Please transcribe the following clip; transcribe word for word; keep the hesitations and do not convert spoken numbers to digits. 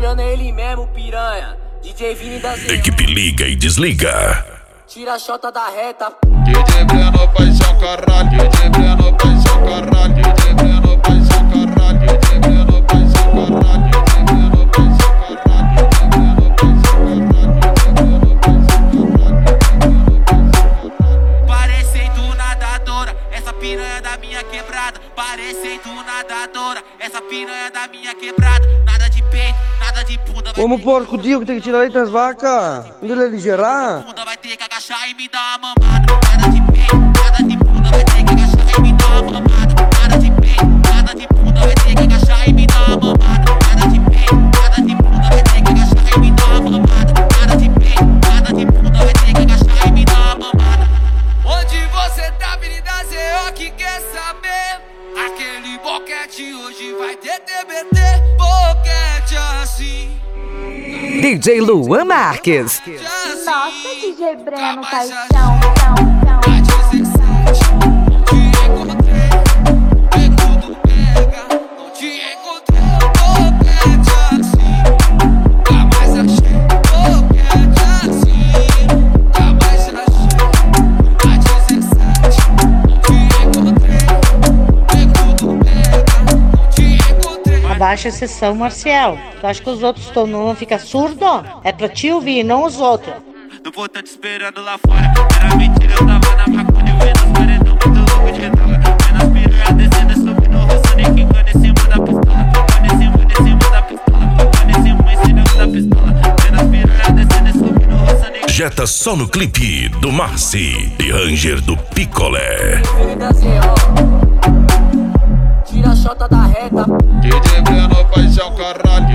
bagulhando é ele mesmo, piranha. D J Vini da Zé. Equipe liga e desliga. Tira a chota da reta. D J Breno, paixão, caralho. D J Breno, paixão, caralho. D J Breno, paixão, caralho. D J Breno, paixão, caralho. D J Breno, paixão, caralho. D J Breno, paixão, caralho. Parecendo nadadora, essa piranha da minha quebrada. Parecendo nadadora, essa piranha da minha quebrada. Nada de peito, nada de bunda. Como porco Dio que tem que tirar leite das vacas. Onde ele ligerar? Bunda vai ter que agachar e me dar uma mamada. Nada de peito, nada de bunda, vai ter que agachar e me dar uma mamada. Nada de peito, nada de bunda, vai ter que agachar e me dar uma mamada. Nada de peito, nada de bunda, vai ter que agachar e me dar uma mamada. Nada de peito, nada de bunda, vai ter que agachar e me dar uma mamada. Onde você tá, Avenida Z O, que quer saber? Aquele boquete hoje vai ter T B T. Boquete assim. D J Luan Marques. Nossa, D J Breno, paixão, tão, tão. Abaixa a sessão, Marcial. Tu acha que os outros tão não ficar surdo? É pra te ouvir, não os outros. Não vou tá te esperando lá fora. Era mentira, eu tava na maconha, vendo os paredão muito louco de droga. Vendo as piranhas descendo, subindo, roçando e quicando em cima da pistola. Quicando em cima, em cima da pistola. Quicando em cima, em cima da pistola. Vendo as piranhas descendo, subindo, roçando e... Jetta só no clipe do Marci e Ranger do Picolé. Vini da Zé O. Tira a chota da reta. D J Breno, paixão, caralho.